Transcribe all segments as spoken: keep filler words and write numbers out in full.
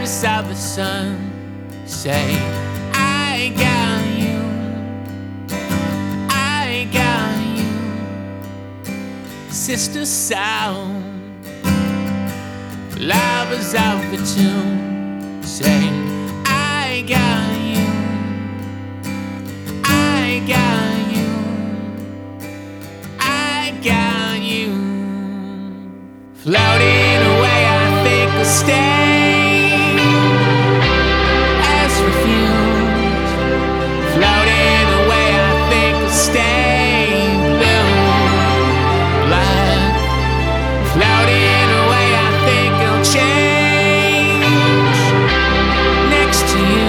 mistress of the sun, say, I got you, I got you. Sister sound, lovers of the tune, say, I got you, I got you, I got you. Floating away, I think I'll stay as refused. Floating away, I think I'll stay blue, black. Floating away, I think I'll change next to you.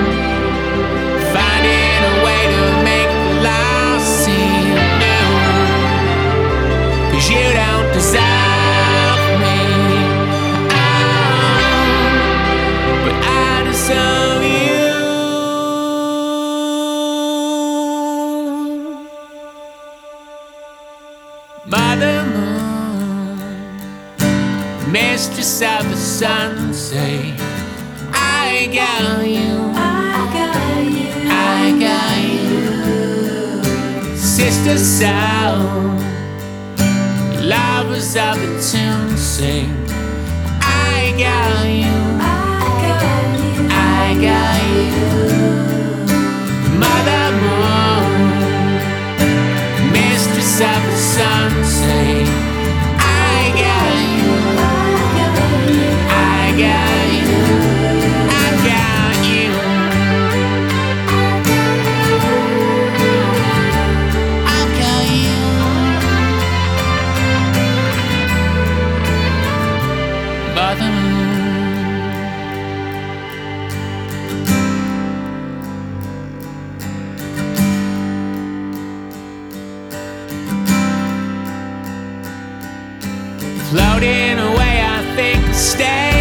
Finding a way to make the lost seem new, 'cause you don't deserve Mother Moon, mistress of the sun, say, I got you, I got you, I got you. Sister Sound, lovers of the tune, sing, I got you, I got you, I got you. Mother Moon, mistress of the sun, say, I got you, I got you, I got you, I got you. Mother Moon. Floating away, I think I'll stay